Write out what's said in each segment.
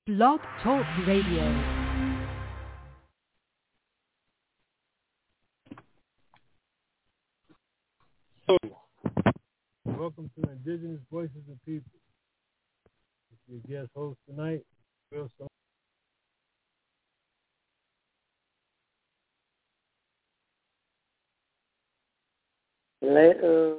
Blog Talk Radio. Welcome to Indigenous Voices of People. It's your guest host tonight, Will Stone. Hello.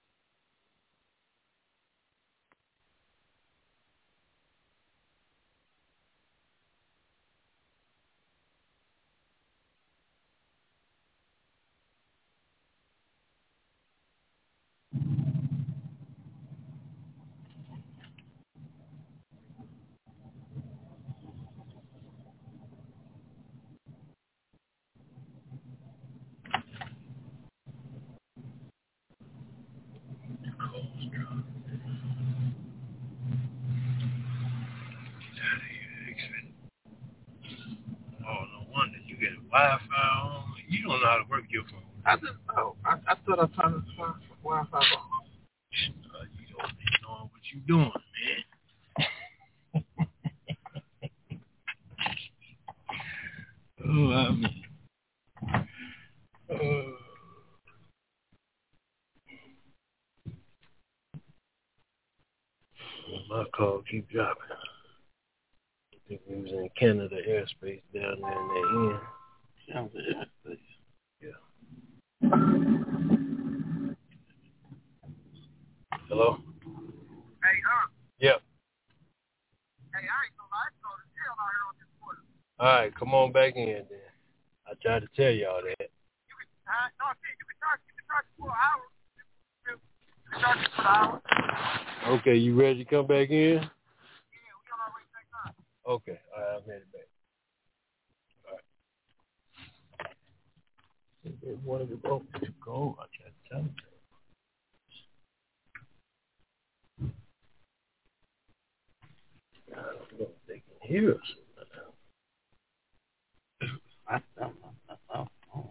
Wi-Fi on. You don't know how to work your phone. I didn't know. I thought I turned the Wi-Fi on. You don't know what you doing, man. Oh, I mean. My call keep dropping. I think we was in Canada airspace down there in that end. Canada airspace. Yeah. Hello? Hey, Yep. Hey, I ain't gonna lie, I go to jail out here on this border. All right, come on back in then. I tried to tell y'all that. You can charge for an hour. You can charge for an hour. Okay, you ready to come back in? Yeah, we on our way back time. Okay, all right, I'm headed back. All right. They wanted to go. I tried to tell them. I don't know if they can hear us. I don't know.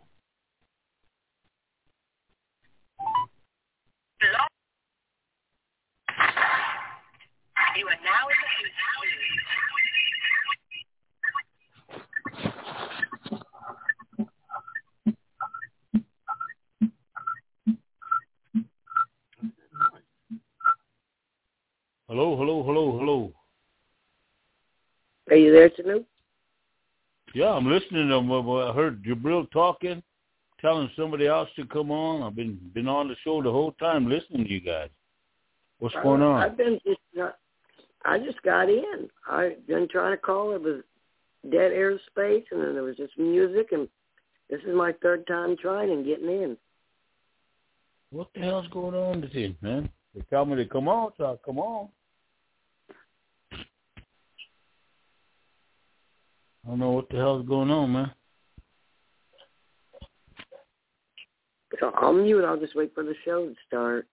You are now in the Hello. Are you there, Tanu? Yeah, I'm listening. I heard Jabril talking, telling somebody else to come on. I've been on the show the whole time listening to you guys. What's going on? I just got in. I've been trying to call. It was dead airspace, and then there was just music, and this is my third time trying and getting in. What the hell's going on with this, man? They tell me to come on, so I come on. I don't know what the hell's going on, man. So I'll mute. I'll just wait for the show to start.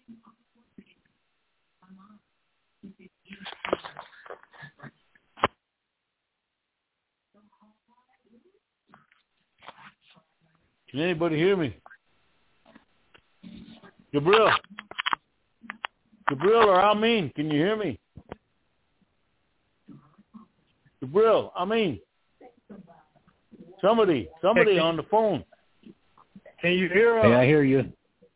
Can anybody hear me? Jabril or Amin, can you hear me? Jabril, Amin. Somebody on the phone. Can you hear us? Hey, I hear you.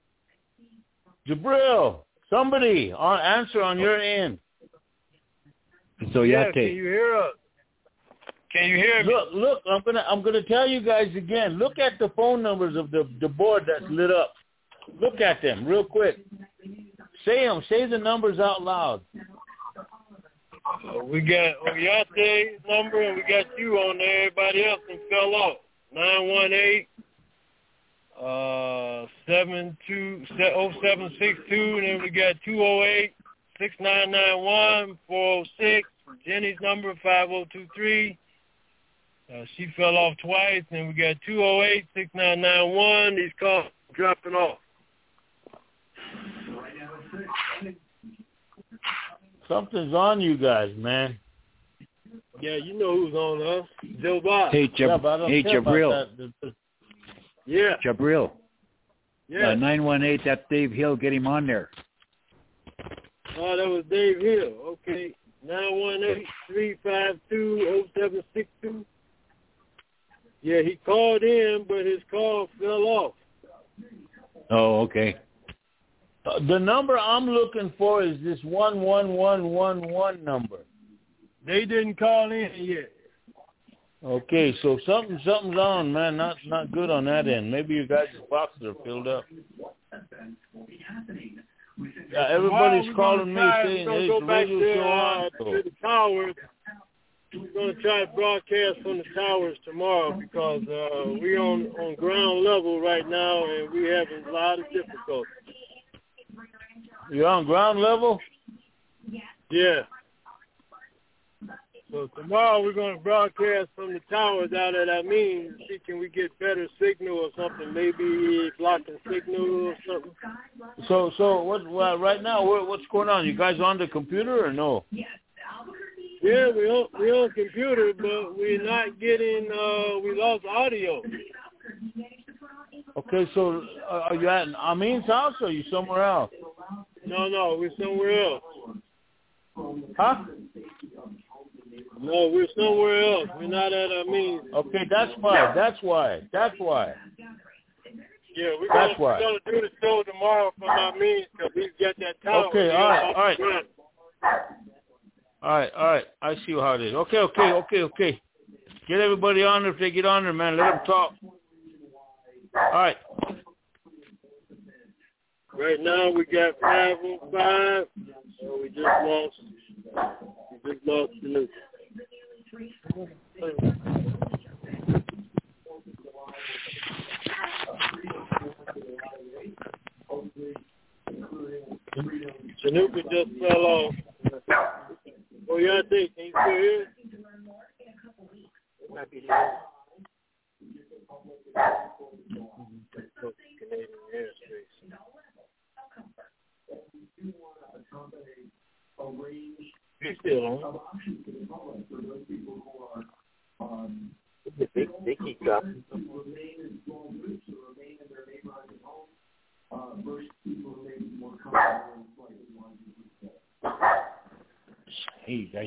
Jabril, somebody answer on your end. So yeah, can you hear us? Can you hear me? Look, I'm gonna tell you guys again. Look at the phone numbers of the board that's lit up. Look at them real quick. Say them. Say the numbers out loud. We got Oyate's number and we got you on there. Everybody else fell off. 918 0762, and then we got 208-6991 406. Jenny's number 5023. She fell off twice, and we got 208-6991. These calls dropping off. Something's on you guys, man. Yeah, you know who's on us. Joe Bob. Hey, Jabril. Yeah. Jabril. Yeah. 918, that's Dave Hill. Get him on there. Oh, that was Dave Hill. Okay. 918-352-0762. Yeah, he called in, but his call fell off. Oh, okay. The number I'm looking for is this 11111 number. They didn't call in yet. Okay, so something's on, man. Not good on that end. Maybe you guys' boxes are filled up. Yeah, everybody's calling me saying, "Hey, the radio show on." To the towers. We're going to try to broadcast from the towers tomorrow because we're on ground level right now and we're having a lot of difficulty. You're on ground level? Yeah. So tomorrow we're going to broadcast from the towers out at Amin. See, can we get better signal or something? Maybe blocking signal or something. So what? Well, right now, what's going on? You guys on the computer or no? Yeah, we on computer, but we're not getting. We lost audio. Okay, so are you at Amin's house or are you somewhere else? No, we're somewhere else. Huh? No, we're somewhere else. We're not at Amin's. Okay, that's why. Yeah, we're gonna do the show tomorrow from Amin's because he's got that tower. Okay, all right. I see how it is. Okay. Get everybody on there if they get on there, man. Let them talk. All right. Right now we got 505. So we just lost the Chinooka just fell off. Oh, yeah, I think. Can you still hear? It might be here. Canadian airspace. He's still on. They keep dropping. Hey, guys.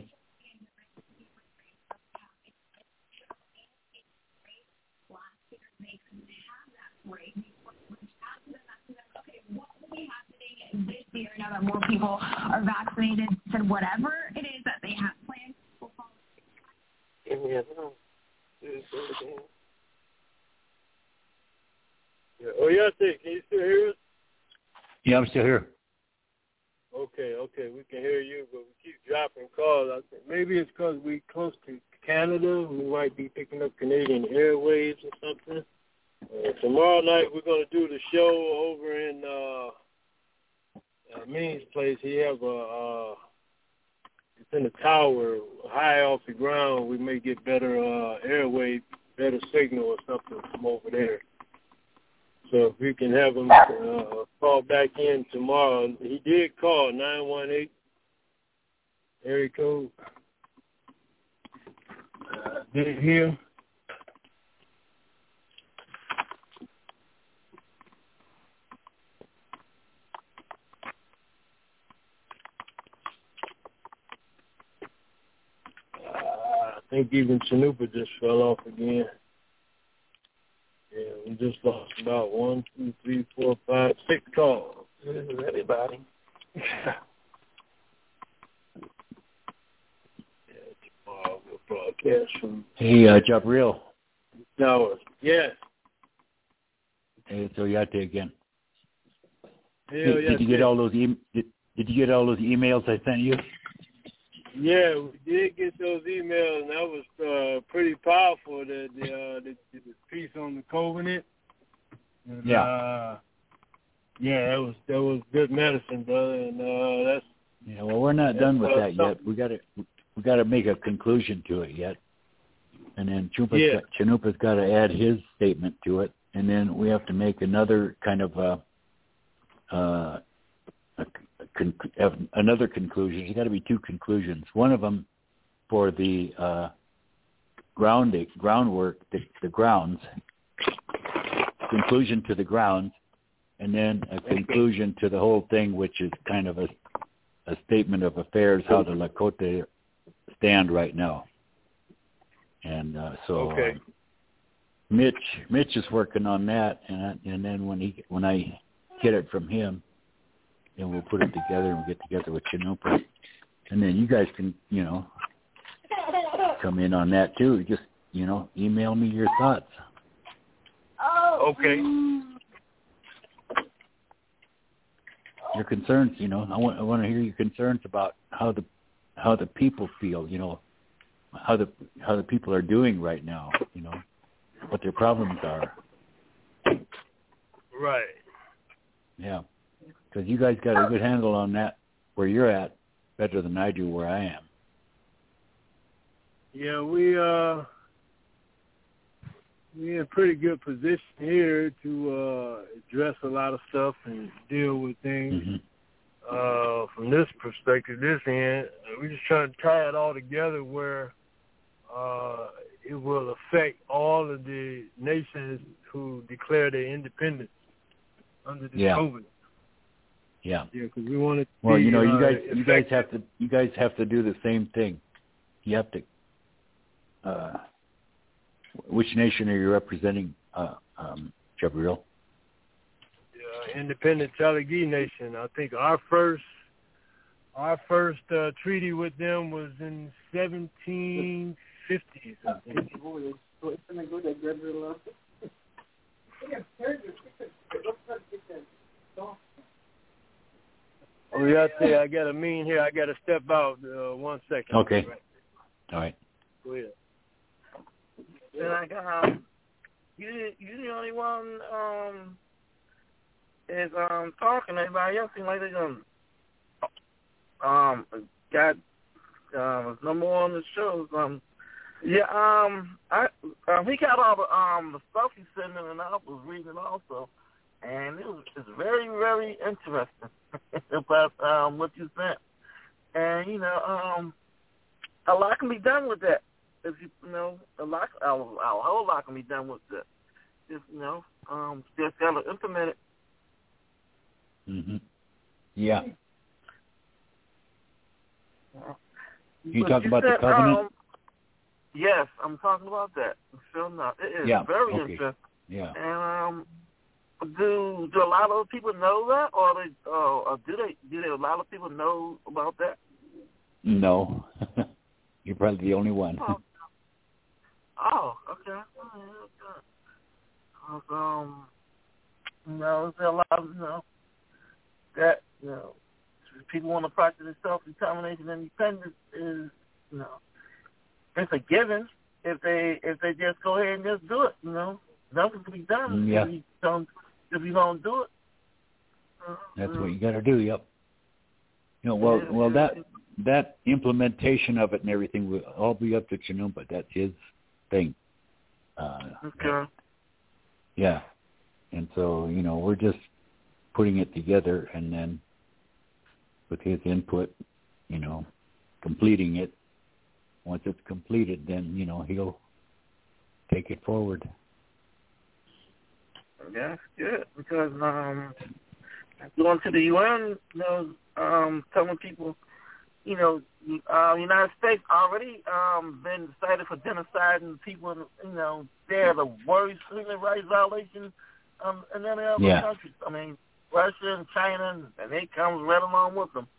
This year, now that more people are vaccinated, said whatever it is that they have planned will follow. Oh, yeah, can you still hear us? Yeah, I'm still here. Okay, we can hear you, but we keep dropping calls. I think maybe it's because we're close to Canada. We might be picking up Canadian Airwaves or something. Tomorrow night we're going to do the show over in Means place. He have it's in a tower high off the ground. We may get better airwave, better signal or something from over there. So if we can have him call back in tomorrow. He did call 918 area code. Did hear. I think even Chanupa just fell off again. Yeah, we just lost about 1, 2, 3, 4, 5, 6 calls. This is everybody. Tomorrow we'll broadcast from. Hey, Jabril. No, yes. Hey, it's Oyate again. Did you get all those did you get all those emails I sent you? Yeah, we did get those emails, and that was pretty powerful. The piece on the covenant. And, yeah. Yeah, that was good medicine, brother, and that's. Yeah, well, we're not done with that yet. We got to make a conclusion to it yet, and then Chanupa's got to add his statement to it, and then we have to make another kind of another conclusion. There's got to be 2 conclusions. One of them for the groundwork, the grounds, conclusion to the grounds, and then a conclusion to the whole thing, which is kind of a statement of affairs, how the Lakota stand right now. And Mitch is working on that, and then when I get it from him, then we'll put it together and we'll get together with Chanupa. And then you guys can, come in on that too. Just, email me your thoughts. Okay. Your concerns, I want to hear your concerns about how the people feel, how the people are doing right now, what their problems are. Right. Yeah. Because you guys got a good handle on that where you're at, better than I do where I am. Yeah, we're in a pretty good position here to address a lot of stuff and deal with things. Mm-hmm. From this perspective, this end, we're just trying to tie it all together where it will affect all of the nations who declare their independence under this COVID. Yeah. Yeah, because we want to. Well, you guys have to do the same thing. You have to. Which nation are you representing, Jabril? Independent Chalagi Nation. I think our first treaty with them was in 1750s. I think. Oh, yeah, I got a meeting here. I got to step out 1 second. Okay. All right. Go ahead. You the only one is talking. Everybody else seems like they got no more on the show. He got all the stuff he sent in, and I was reading it also, and it's very, very interesting about what you sent. And a lot can be done with that. If a whole lot can be done with that. Just just gotta implement it. Mhm. Yeah. You talk about the covenant? Yes, I'm talking about that. Sure enough, it is very interesting. Yeah. And do a lot of people know that, or do a lot of people know about that? No, you're probably the only one. Oh, okay. There's a lot of that people want to practice self-determination and independence is it's a given if they just go ahead and just do it. Nothing can be done if you don't do it. That's what you got to do. Yep. That implementation of it and everything will all be up to Chanupa. That's his thing. Okay. Yeah. And so, we're just putting it together, and then with his input, completing it. Once it's completed, then, he'll take it forward. That's good, because going to the UN, telling people, United States already been cited for genociding people, they're the worst human rights violations in any other countries. I mean, Russia and China, and they come right along with them.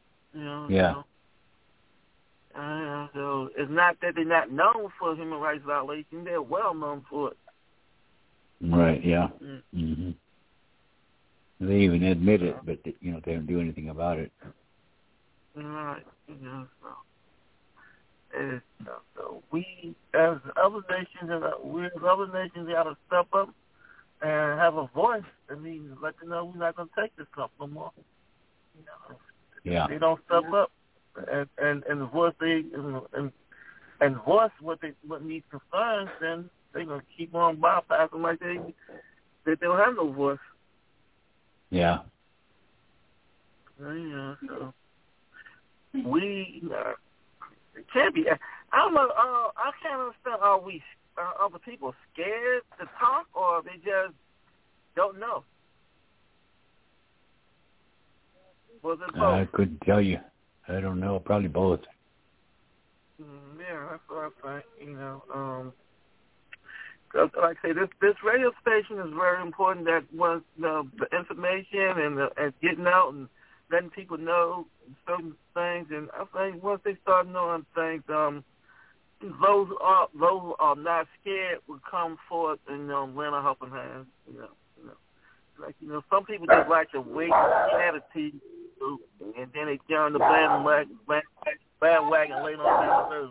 So it's not that they're not known for human rights violations; they're well known for it. Right. Yeah. Mm-hmm. They even admit it, but they don't do anything about it. Right. So we, as other nations, got to step up and have a voice. I mean, let them know we're not going to take this stuff no more. If they don't step up and voice and voice what needs concerns, then they're going to keep on bypassing like they don't have no voice. Yeah. So we it can't be. I don't know. I can't understand. Are the people scared to talk, or they just don't know? Was it both? I couldn't tell you. I don't know. Probably both. Yeah, that's what I think. Like I say, this radio station is very important. That was the information and getting out and letting people know certain things. And I think once they start knowing things, those who are not scared will come forth and lend a helping hand. Like some people just like to wait and attitude, and then they get on the bandwagon later on down the road.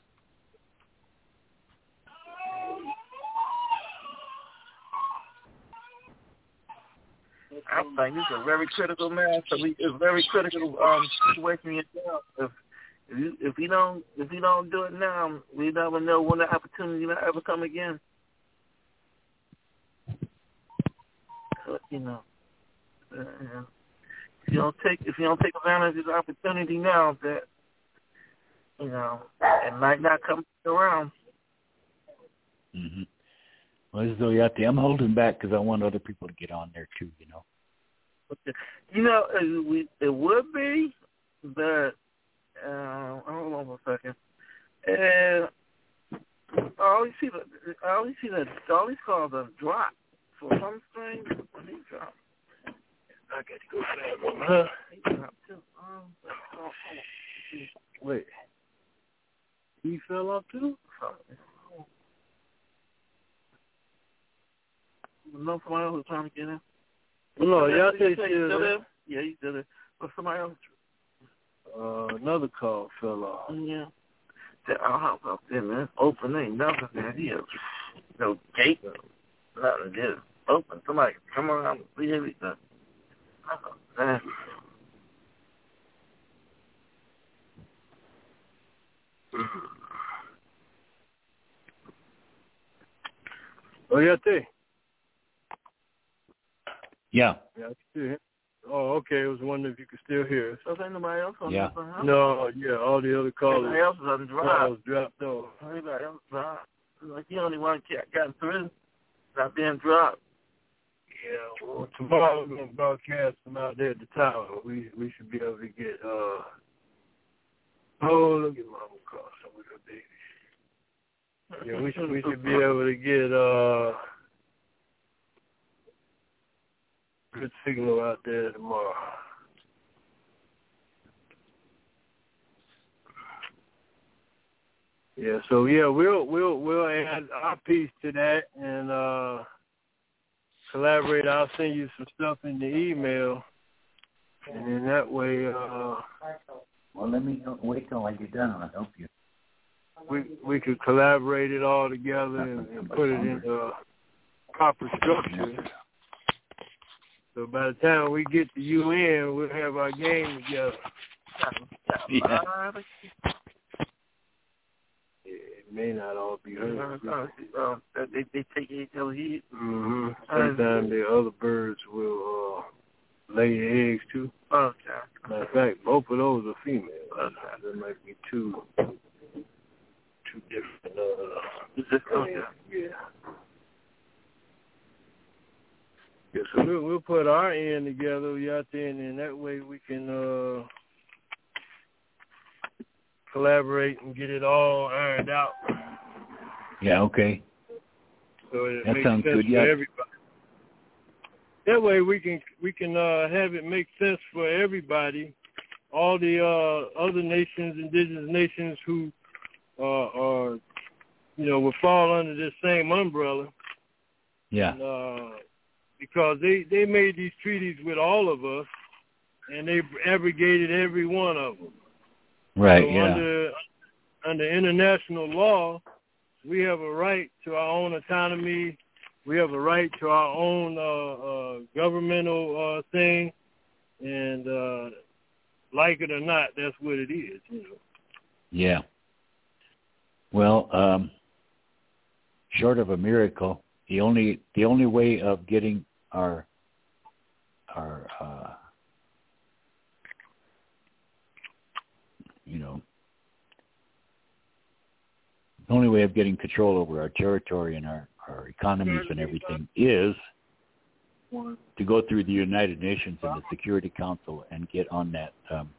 I think this is a very critical match. It's a very critical situation now. If you don't do it now, we never know when the opportunity will ever come again. But, if you don't take advantage of the opportunity now, that it might not come around. Mm-hmm. Well, as though I'm holding back because I want other people to get on there too. It would be, but hold on for a second. And I always see these calls are dropped for some strange. He dropped. I got to go grab one. He dropped too. Wait. He fell off too? No, somebody else was trying to get in. No, y'all say still there? Yeah, he's still there. But somebody else. Another call fell off. Yeah. I'll hop up there, man. Open, ain't nothing there. No gate. Nothing there. Open. Somebody come around and see everything. Man. Oh, yeah, T. Yeah. Yeah, I can still hear. Oh, okay. I was wondering if you could still hear us. So is anybody else on yeah. No, yeah, all the other callers. Everybody else is on drive. Dropped off. Everybody else is on. Like the only one got through. Not being dropped. Yeah, well, tomorrow we're going to broadcast them out there at the tower. We should be able to get, look at Mama call some of her babies. Yeah, we should be able to get, good signal out there tomorrow. Yeah, so yeah, we'll add our piece to that and collaborate. I'll send you some stuff in the email, and then that way. Well, let me wait till I get done. I'll help you. We could collaborate it all together and put it in proper structure. So by the time we get to UN, we'll have our game together. Yeah. It may not all be hers. They take each other's heat. Mm-hmm. Sometimes the other birds will lay eggs too. Okay. Matter of fact, both of those are females. There might be two different. Yeah. Yeah, so we'll put our end together out there, and then that way we can collaborate and get it all ironed out. Yeah, okay. So it that makes sounds sense good. for Yeah. everybody. That way we can have it make sense for everybody. All the other nations, indigenous nations who are, will fall under this same umbrella. Yeah. And, because they made these treaties with all of us, and they abrogated every one of them. Right. So yeah. Under international law, we have a right to our own autonomy. We have a right to our own governmental thing, and like it or not, that's what it is. Yeah. Well, short of a miracle, the only way of getting our the only way of getting control over our territory and our economies and everything is to go through the United Nations and the Security Council and get on that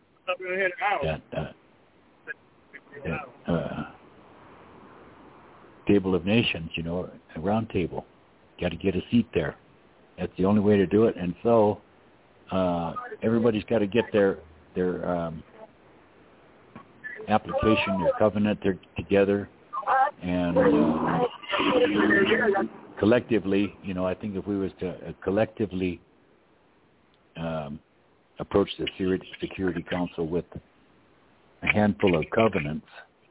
table of nations, a round table. Got to get a seat there. That's the only way to do it. And so everybody's got to get their application, their covenant together, and collectively, I think if we was to collectively approach the Security Council with a handful of covenants,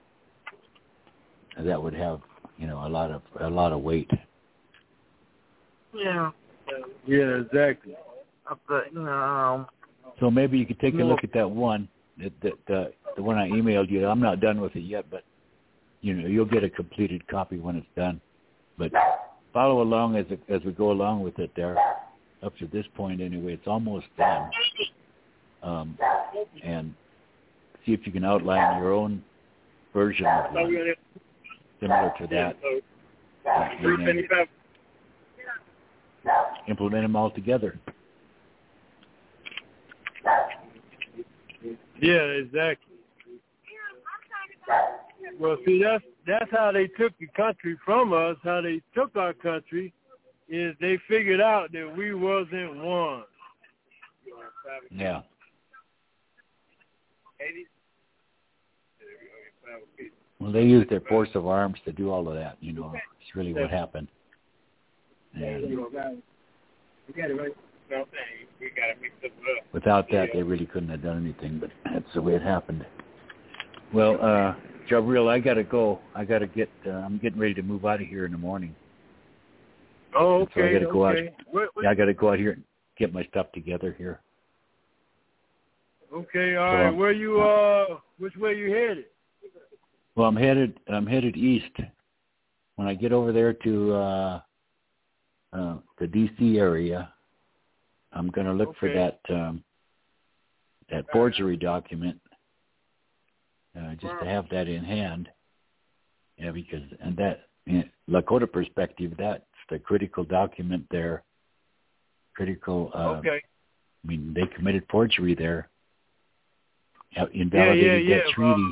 that would have, a lot of weight. Yeah. Yeah, exactly. So maybe you could take a look at that one, the one I emailed you. I'm not done with it yet, but you'll get a completed copy when it's done. But follow along as we go along with it there. Up to this point, anyway, it's almost done. And see if you can outline your own version of one similar to that. And then implement them all together. Yeah, exactly. Well, see, that's how they took the country from us. How they took our country is they figured out that we wasn't one. Yeah. Well, they used their force of arms to do all of that. It's really what happened. And without that, they really couldn't have done anything. But that's the way it happened. Well, Jabril, I gotta go. I gotta get. I'm getting ready to move out of here in the morning. Oh, okay. So I gotta go out. I gotta go out here and get my stuff together here. Okay, all right. Where you? Which way you headed? Well, I'm headed east. When I get over there to the D.C. area, I'm going to look for that forgery document, just to have that in hand. Yeah, because that Lakota perspective, that's the critical document there. Critical. Okay. I mean, they committed forgery there. Invalidated that treaty.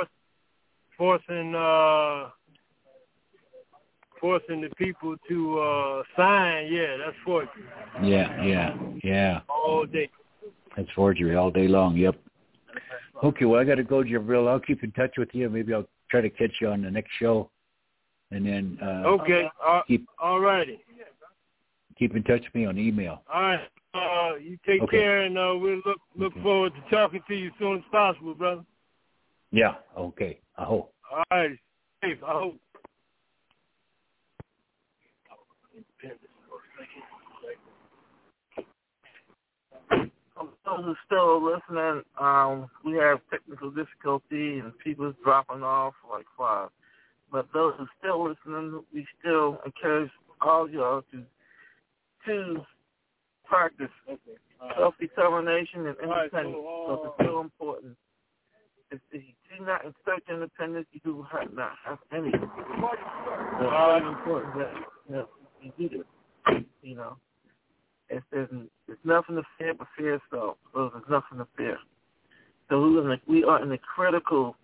Forcing the people to sign. Yeah, that's forgery. Yeah. All day. That's forgery all day long. Yep. Okay, well, I got to go, Jabril. I'll keep in touch with you. Maybe I'll try to catch you on the next show, and then okay. All righty. Keep in touch with me on email. All right. You take care, and we'll look forward to talking to you as soon as possible, brother. Yeah. Okay. I hope. All right. Safe. I hope. Those who still listening, we have technical difficulty and people's dropping off like flies. But those who still listening, we still encourage all y'all to practice self-determination and independence, because it's so important. If you do not insert independence, you do not have any. It's very important that you do this. You know, there's nothing to fear but fear itself. So there's nothing to fear. So we are in the critical.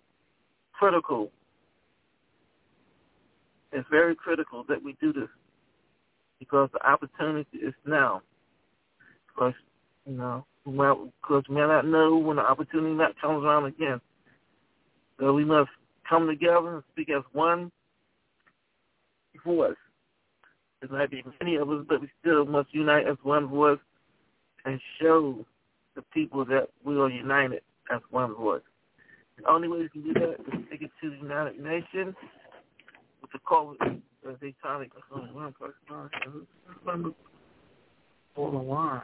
It's very critical that we do this, because the opportunity is now. Because we may not know when the opportunity not comes around again. So we must come together and speak as one voice. There might be many of us, but we still must unite as one voice and show the people that we are united as one voice. The only way we can do that is to take it to the United Nations with the call as they try to one person on the line.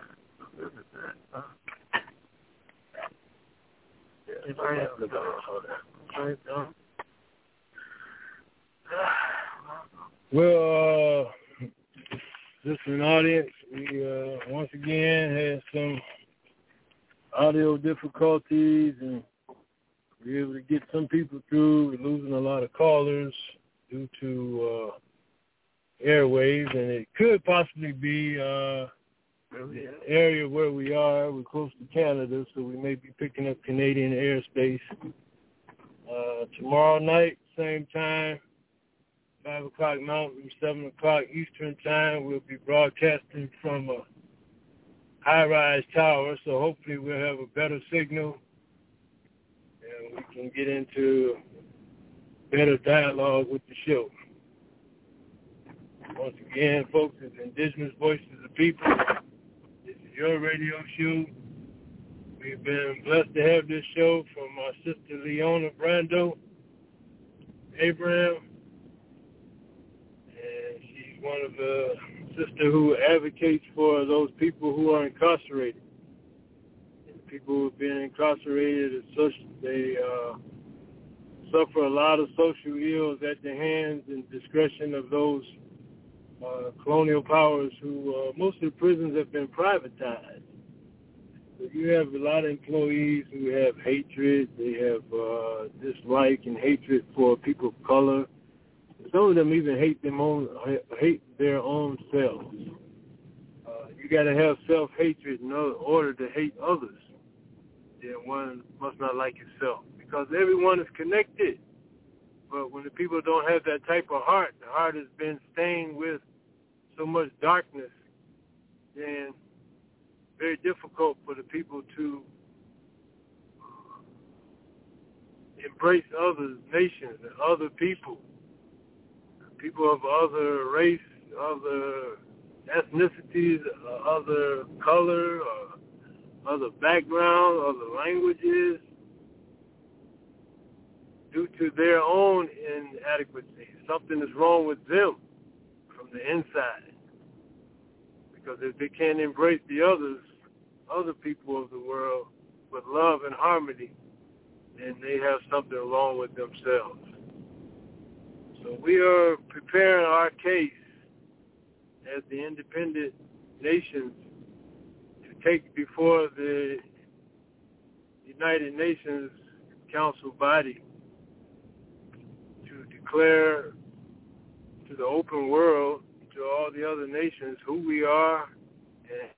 Well, listening audience, we once again had some audio difficulties, and we were able to get some people through. We're losing a lot of callers due to airwaves, and it could possibly be the area where we are. We're close to Canada, so we may be picking up Canadian airspace. Tomorrow night, same time, 5 o'clock Mountain, 7 o'clock Eastern time, we'll be broadcasting from a high-rise tower, so hopefully we'll have a better signal and we can get into better dialogue with the show. Once again, folks, it's Indigenous Voices of People. This is your radio show. We've been blessed to have this show from our sister Leona Brando Abraham, and she's one of the sisters who advocates for those people who are incarcerated. And people who have been incarcerated, they suffer a lot of social ills at the hands and discretion of those colonial powers who, most of the prisons have been privatized. So you have a lot of employees who have hatred, they have dislike and hatred for people of color. Some of them even hate their own selves. You got to have self-hatred in order to hate others. Then one must not like himself, because everyone is connected. But when the people don't have that type of heart, the heart has been stained with so much darkness, then very difficult for the people to embrace other nations and other people of other race, other ethnicities, other color, other background, other languages, due to their own inadequacy. Something is wrong with them from the inside. Because if they can't embrace the other people of the world with love and harmony, then they have something wrong with themselves. So we are preparing our case as the independent nations to take before the United Nations Council body to declare to the open world, to all the other nations, who we are and